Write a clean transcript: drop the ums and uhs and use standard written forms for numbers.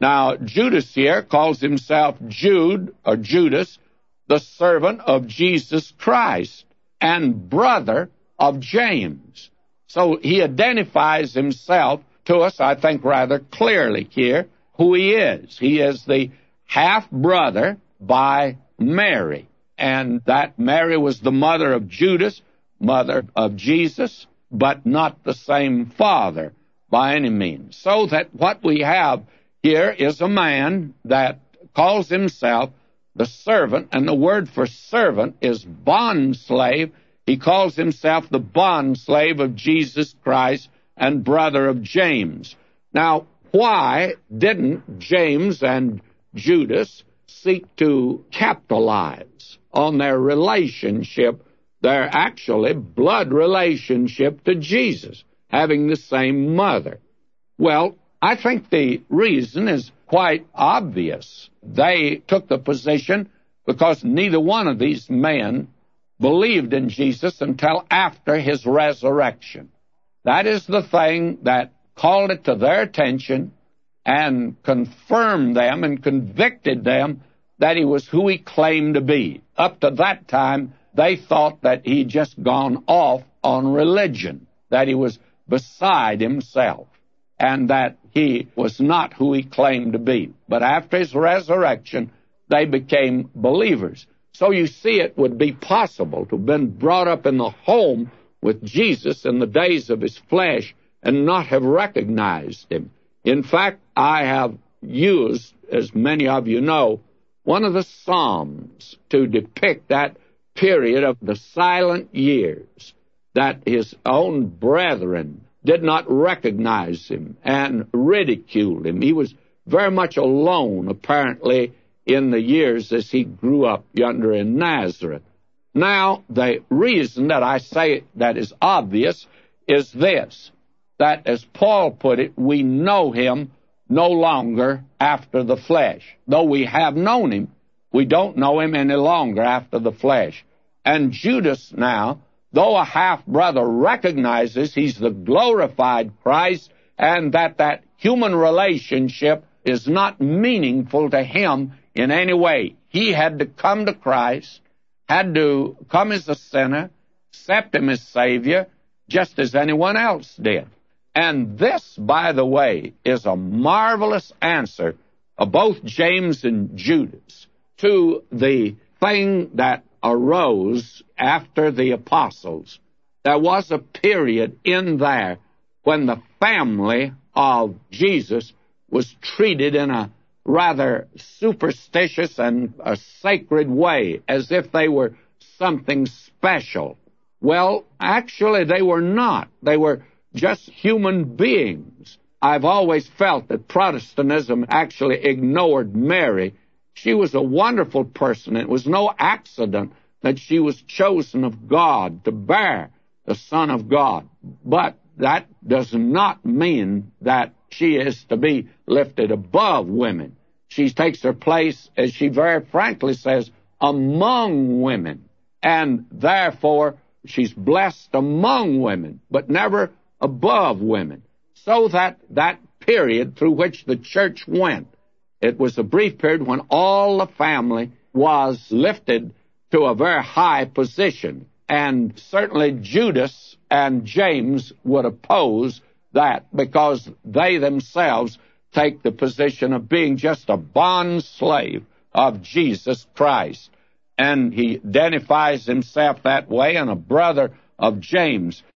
Now, Judas here calls himself Jude, or Judas, the servant of Jesus Christ, and brother of James. So he identifies himself to us, I think, rather clearly here, who he is. He is the half-brother by Mary, and that Mary was the mother of Judas, mother of Jesus, but not the same father by any means. So that what we have here is a man that calls himself the servant, and the word for servant is bondslave. He calls himself the bondslave of Jesus Christ and brother of James. Now, why didn't James and Judas seek to capitalize on their relationship, their actually blood relationship to Jesus, having the same mother? Well, I think the reason is quite obvious. They took the position because neither one of these men believed in Jesus until after his resurrection. That is the thing that called it to their attention and confirmed them and convicted them that he was who he claimed to be. Up to that time, they thought that he'd just gone off on religion, that he was beside himself, and that he was not who he claimed to be. But after his resurrection, they became believers. So you see, it would be possible to have been brought up in the home with Jesus in the days of his flesh and not have recognized him. In fact, I have used, as many of you know, one of the Psalms to depict that period of the silent years, that his own brethren did not recognize him and ridiculed him. He was very much alone, apparently, in the years as he grew up yonder in Nazareth. Now, the reason that I say that is obvious is this, that, as Paul put it, we know him no longer after the flesh. Though we have known him, we don't know him any longer after the flesh. And Judas now, though a half-brother, recognizes he's the glorified Christ and that human relationship is not meaningful to him in any way. He had to come to Christ, had to come as a sinner, accept him as Savior, just as anyone else did. And this, by the way, is a marvelous answer of both James and Judas to the thing that arose after the apostles. There was a period in there when the family of Jesus was treated in a rather superstitious and a sacred way, as if they were something special. Well, actually, they were not. They were just human beings. I've always felt that Protestantism actually ignored Mary. She was a wonderful person. It was no accident that she was chosen of God to bear the Son of God. But that does not mean that she is to be lifted above women. She takes her place, as she very frankly says, among women. And therefore, she's blessed among women, but never above women. So that period through which the church went, it was a brief period when all the family was lifted to a very high position. And certainly Judas and James would oppose that, because they themselves take the position of being just a bond slave of Jesus Christ. And he identifies himself that way, and a brother of James.